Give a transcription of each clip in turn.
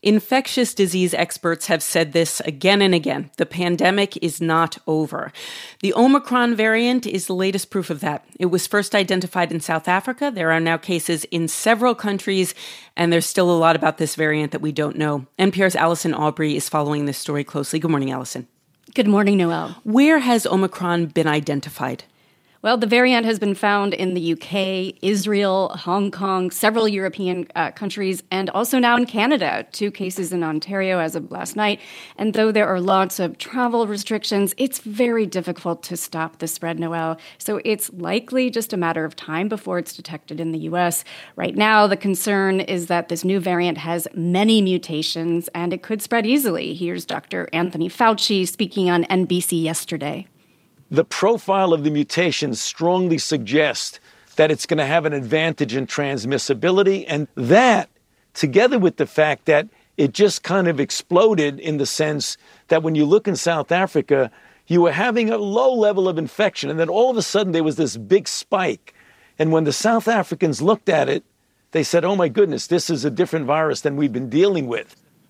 Infectious disease experts have said this again and again. The pandemic is not over. The Omicron variant is the latest proof of that. It was first identified in South Africa. There are now cases in several countries, and there's still a lot about this variant that we don't know. NPR's Allison Aubrey is following this story closely. Good morning, Allison. Good morning, Noel. Where has Omicron been identified? Well, the variant has been found in the UK, Israel, Hong Kong, several European countries, and also now in Canada. 2 cases in Ontario as of last night. And though there are lots of travel restrictions, it's very difficult to stop the spread, Noel. So it's likely just a matter of time before it's detected in the U.S. Right now, the concern is that this new variant has many mutations and it could spread easily. Here's Dr. Anthony Fauci speaking on NBC yesterday. The profile of the mutations strongly suggests that it's going to have an advantage in transmissibility. And that, together with the fact that it just kind of exploded in the sense that when you look in South Africa, you were having a low level of infection. And then all of a sudden there was this big spike. And when the South Africans looked at it, they said, oh, my goodness, this is a different virus than we've been dealing with.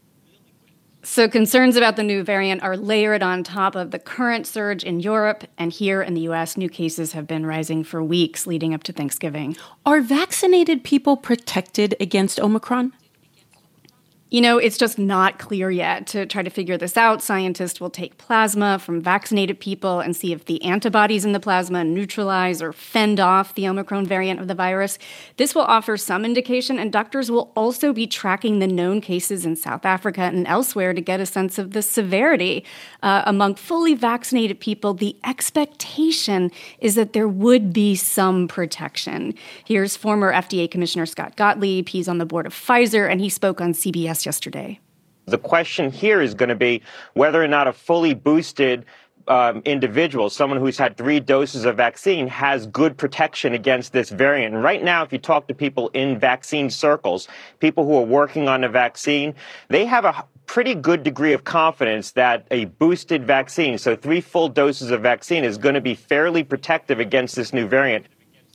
So concerns about the new variant are layered on top of the current surge in Europe, and here in the U.S., new cases have been rising for weeks leading up to Thanksgiving. Are vaccinated people protected against Omicron? You know, it's just not clear yet. To try to figure this out, scientists will take plasma from vaccinated people and see if the antibodies in the plasma neutralize or fend off the Omicron variant of the virus. This will offer some indication, and doctors will also be tracking the known cases in South Africa and elsewhere to get a sense of the severity. Among fully vaccinated people, the expectation is that there would be some protection. Here's former FDA Commissioner Scott Gottlieb. He's on the board of Pfizer, and he spoke on CBS yesterday. The question here is going to be whether or not a fully boosted individual, someone who's had 3 doses of vaccine, has good protection against this variant. And right now, if you talk to people in vaccine circles, people who are working on a vaccine, they have a pretty good degree of confidence that a boosted vaccine, so 3 full doses of vaccine, is going to be fairly protective against this new variant.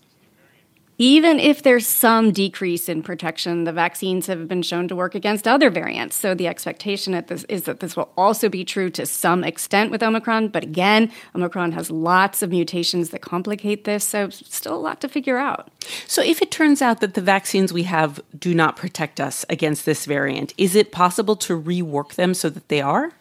Even if there's some decrease in protection, the vaccines have been shown to work against other variants. So the expectation is that this will also be true to some extent with Omicron. But again, Omicron has lots of mutations that complicate this, so still a lot to figure out. So if it turns out that the vaccines we have do not protect us against this variant, is it possible to rework them so that they are?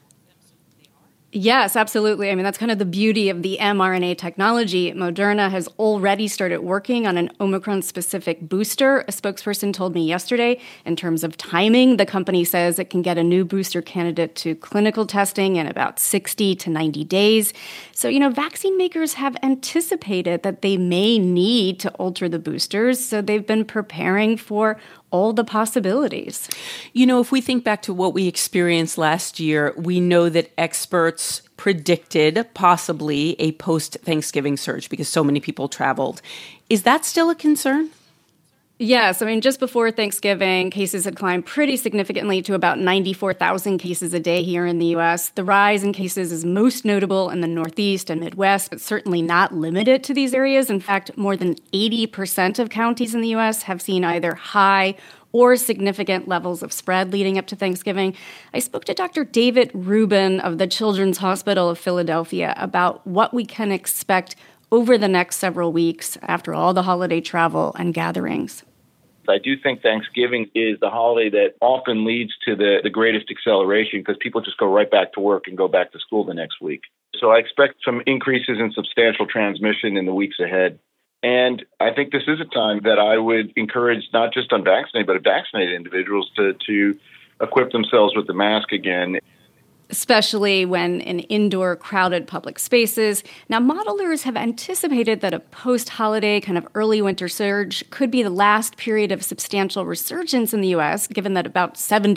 Yes, absolutely. I mean, that's kind of the beauty of the mRNA technology. Moderna has already started working on an Omicron-specific booster. A spokesperson told me yesterday, in terms of timing, the company says it can get a new booster candidate to clinical testing in about 60 to 90 days. So, you know, vaccine makers have anticipated that they may need to alter the boosters, so they've been preparing for all the possibilities. You know, if we think back to what we experienced last year, we know that experts predicted possibly a post-Thanksgiving surge because so many people traveled. Is that still a concern? Yes. I mean, just before Thanksgiving, cases had climbed pretty significantly to about 94,000 cases a day here in the U.S. The rise in cases is most notable in the Northeast and Midwest, but certainly not limited to these areas. In fact, more than 80% of counties in the U.S. have seen either high or significant levels of spread leading up to Thanksgiving. I spoke to Dr. David Rubin of the Children's Hospital of Philadelphia about what we can expect over the next several weeks after all the holiday travel and gatherings. I do think Thanksgiving is the holiday that often leads to the greatest acceleration because people just go right back to work and go back to school the next week. So I expect some increases in substantial transmission in the weeks ahead. And I think this is a time that I would encourage not just unvaccinated, but vaccinated individuals to equip themselves with the mask again. Especially when in indoor crowded public spaces. Now, modelers have anticipated that a post-holiday kind of early winter surge could be the last period of substantial resurgence in the U.S., given that about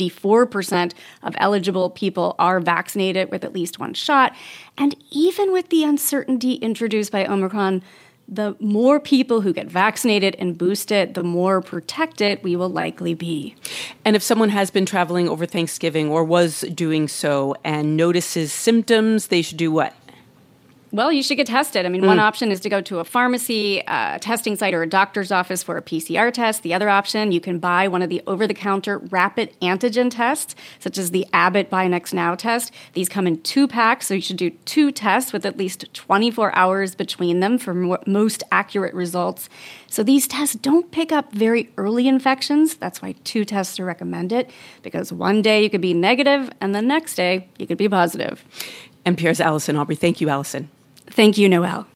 74% of eligible people are vaccinated with at least 1 shot. And even with the uncertainty introduced by Omicron, the more people who get vaccinated and boosted, the more protected we will likely be. And if someone has been traveling over Thanksgiving or was doing so and notices symptoms, they should do what? Well, you should get tested. I mean, one option is to go to a pharmacy, a testing site, or a doctor's office for a PCR test. The other option, you can buy one of the over-the-counter rapid antigen tests, such as the Abbott BioNext test. These come in 2 packs, so you should do 2 tests with at least 24 hours between them for most accurate results. So these tests don't pick up very early infections. That's why 2 tests are recommended, because one day you could be negative, and the next day you could be positive. NPR's Allison Aubrey. Thank you, Allison. Thank you, Noelle.